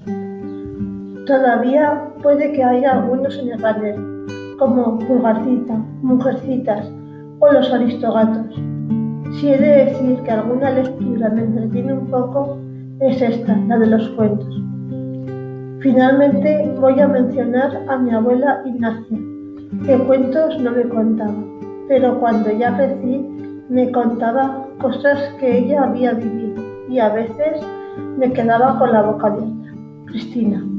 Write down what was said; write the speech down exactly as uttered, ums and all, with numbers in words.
Todavía puede que haya algunos en el panel, como Pulgarcita, Mujercitas o Los Aristogatos. Si he de decir que alguna lectura me entretiene un poco, es esta, la de los cuentos. Finalmente voy a mencionar a mi abuela Ignacia, que cuentos no me contaba, pero cuando ya crecí me contaba cosas que ella había vivido y a veces me quedaba con la boca abierta. Cristina.